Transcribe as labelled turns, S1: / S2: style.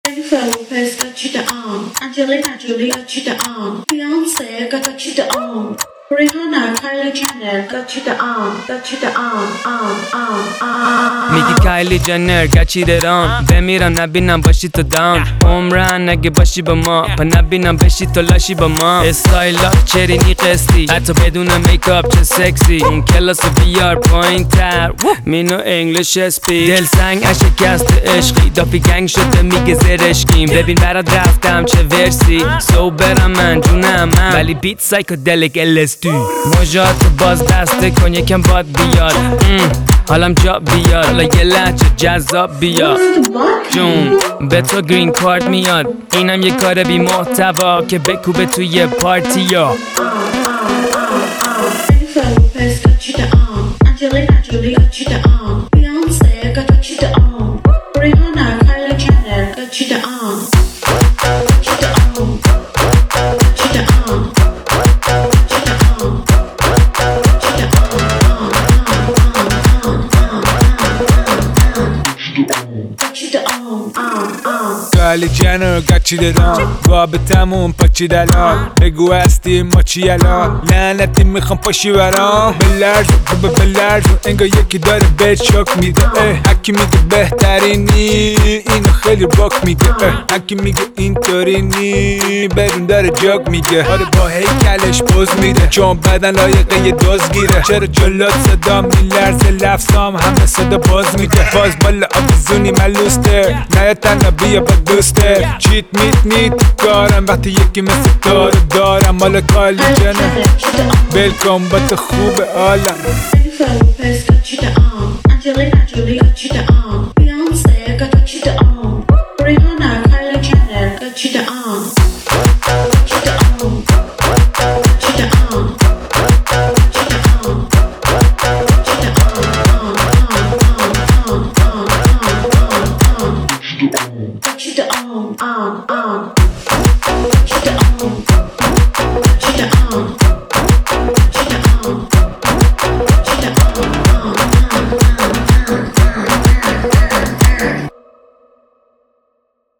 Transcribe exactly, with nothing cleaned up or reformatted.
S1: Jennifer Lopez got you the on. Angelina Jolie got you the on. Beyonce got got you the on. Rihanna, Kylie Jenner got you the on. Got you the on, on, on, on.
S2: میگی کایلی جنر گچیده رام بمیرم نبینم باشی تو دام عمرن اگه باشی با ما پا نبینم بشی تو لاشی با ما استایلات چرینی قسطی حتی بدون میکاپ چه سکسی اون کلاس بیار پایین تر مینو انگلیش اسپیک دل سنگ شکست عشقی دافی گنگ شده میگه زرشکیم ببین برات رفتم چه ورسی سو برم من جونم من ولی بیت سایکودلیک الستو موجات باز دسته کن یکم باد بیاد حالم جا بیاد حالا یه لحجه جذاب بیاد جون به تو گرین کارت میاد اینم یه کار بی محتوا که بکوبه توی پارتی یا
S1: Jennifer Lopez got you the on. Angelina Jolie got you the on. Beyonce got got you the on. Rihanna, Kylie Jenner got you the on. Got you the on. Got you the on. Got you the on. Got you the on. Got you the on. On, on.
S3: کایلی جنر گچیده دام بابتمون پاچی دلال بگو هستی ما چی الان لعنتی میخوام پاشی برام بلرز و بلرز انگار یکی داره بهت شوک میده هکی میگه بهترینی اینو خیلی باک میگه هکی میگه اینطوری نی بدون داره جاک میگه آره با هیکلش پوز میده چون بدن لایقه یه دوز گیره چرا جلات صدا میلرزه لفظام همه صدا باز میده باز بالا آبیزونی ملوسته نه تنها بیا با دوسته چیت میت نیت کارم وقتی یکی مثل دارو دارم مال کایلی جنر بلکن با تو خوب عالم
S1: Jennifer Lopez got you the on. Angelina Jolie got you the on. Beyonce got got you the on. Rihanna, Kylie Jenner got you the on. Got you the on. Got you the on. Got you the on. Got you the on. On, on, on, on, on, on, on. Got you the on, on, on. Got you the on. Got you the on.